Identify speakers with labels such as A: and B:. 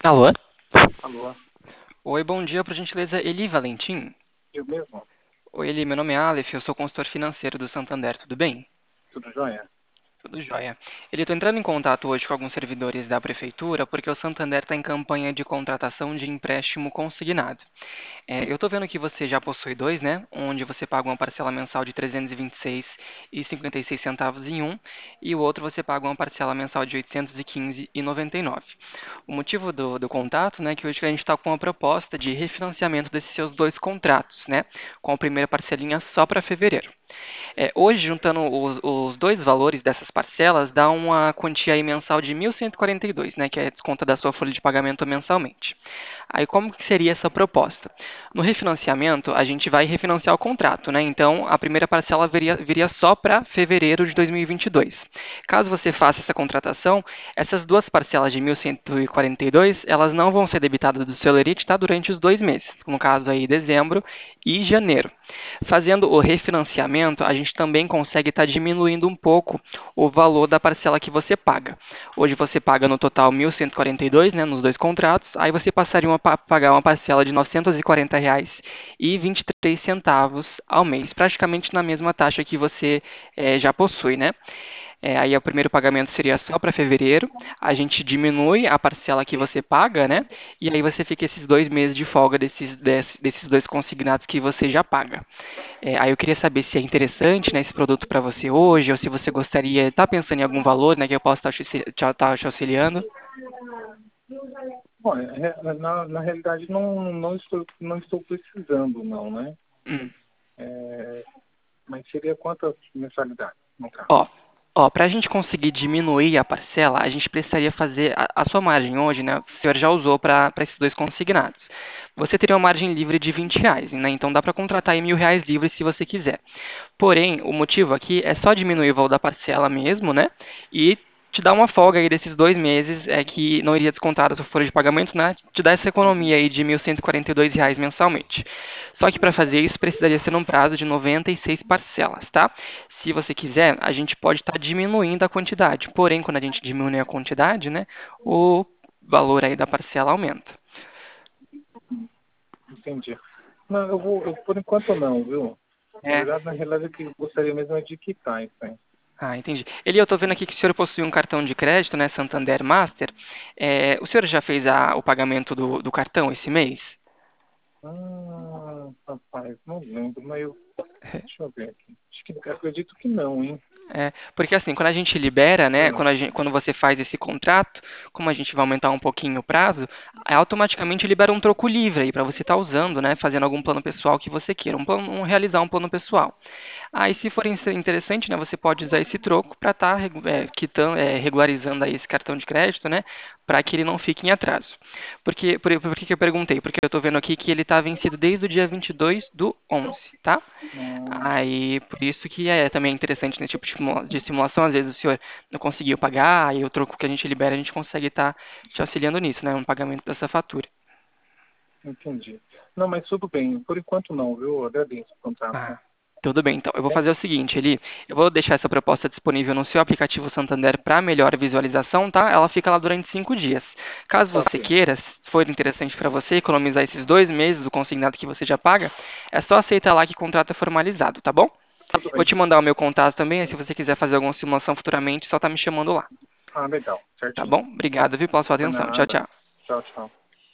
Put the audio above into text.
A: Alô?
B: Alô,
A: Oi, bom dia, por gentileza, Eli Valentim.
B: eu mesmo?
A: Oi, Eli, meu nome é Aleph, eu sou consultor financeiro do Santander, tudo bem?
B: Tudo jóia?
A: Tudo jóia. Ele está entrando em contato hoje com alguns servidores da prefeitura porque o Santander está em campanha de contratação de empréstimo consignado. Eu estou vendo que você já possui dois, né? Onde você paga uma parcela mensal de R$ 326,56 centavos em um e o outro você paga uma parcela mensal de R$ 815,99. O motivo do contato, né, é que hoje a gente está com uma proposta de refinanciamento desses seus dois contratos, né? Com a primeira parcelinha só para fevereiro. Hoje, juntando os dois valores dessas parcelas, dá uma quantia aí mensal de 1.142, né, que é desconto da sua folha de pagamento mensalmente. Aí como que seria essa proposta? No refinanciamento, a gente vai refinanciar o contrato, né? Então, a primeira parcela viria só para fevereiro de 2022. Caso você faça essa contratação, essas duas parcelas de 1.142, elas não vão ser debitadas do seu lerite, tá? Durante os 2 meses, no caso aí dezembro e janeiro. Fazendo o refinanciamento, a gente também consegue estar diminuindo um pouco o valor da parcela que você paga. Hoje você paga no total 1.142, né, nos dois contratos, aí você passaria a pagar uma parcela de R$ 940,23 ao mês, praticamente na mesma taxa que você já possui, né? Aí o primeiro pagamento seria só para fevereiro, a gente diminui a parcela que você paga, né? E aí você fica esses 2 meses de folga desses dois consignados que você já paga. Aí eu queria saber se é interessante, né, esse produto para você hoje, ou se você gostaria, está pensando em algum valor, né, que eu possa estar te auxiliando.
B: Bom, na realidade não estou precisando não, né?
A: Hum.
B: Mas seria quantas mensalidades, no caso?
A: Ó, para a gente conseguir diminuir a parcela, a gente precisaria fazer a sua margem hoje, né? O senhor já usou para esses dois consignados. Você teria uma margem livre de R$ 20, né? Então dá para contratar aí R$ 1.000 livres se você quiser. Porém, o motivo aqui é só diminuir o valor da parcela mesmo, né? E te dar uma folga aí desses 2 meses que não iria descontar da sua folha de pagamento, né? Te dá essa economia
B: Uhum.
A: aí de R$ 1.142 mensalmente. Só que para fazer isso precisaria ser num prazo de 96 parcelas, tá? Se você quiser, a gente pode estar diminuindo a quantidade. Porém, quando a gente diminui a quantidade, né? O valor aí da parcela aumenta.
B: Entendi. Não, por enquanto não, viu? Na
A: É.
B: verdade, na realidade, o que eu gostaria mesmo é de quitar isso aí.
A: Ah, entendi. Eli, eu estou vendo aqui que o senhor possui um cartão de crédito, né, Santander Master. O senhor já fez o pagamento do cartão esse mês?
B: Rapaz, não lembro, deixa eu ver aqui. Acredito que não, hein?
A: Porque assim, quando a gente libera, né,
B: Ah,
A: quando você faz esse contrato, como a gente vai aumentar um pouquinho o prazo, automaticamente libera um troco livre aí para você estar usando, né, fazendo algum plano pessoal que você queira, realizar um plano pessoal. Aí, se for interessante, né, você pode usar esse troco para estar regularizando aí esse cartão de crédito, né, para que ele não fique em atraso. Por que que eu perguntei? Porque eu estou vendo aqui que ele está vencido desde o dia 22/11, tá?
B: hum,
A: Aí, por isso que é também interessante nesse tipo de simulação, às vezes o senhor não conseguiu pagar, aí o troco que a gente libera, a gente consegue estar te auxiliando nisso, né, no pagamento dessa fatura.
B: entendi. Não, mas tudo bem. Por enquanto não, viu? Eu agradeço o contato.
A: Ah, tudo bem, então. Eu vou
B: Ok?
A: fazer o seguinte, Eli. Eu vou deixar essa proposta disponível no seu aplicativo Santander para melhor visualização, tá? Ela fica lá durante 5 dias. Caso você
B: Ok.
A: queira, se for interessante para você economizar esses 2 meses do consignado que você já paga, é só aceitar lá que o contrato é formalizado, tá bom?
B: Tudo
A: Vou
B: bem.
A: te mandar o meu contato também, aí se você quiser fazer alguma simulação futuramente, só tá me chamando lá,
B: Legal.
A: tá
B: Certinho.
A: bom? Obrigado, viu, pela sua
B: Por
A: atenção. Tchau,
B: nada.
A: tchau.
B: Tchau, tchau.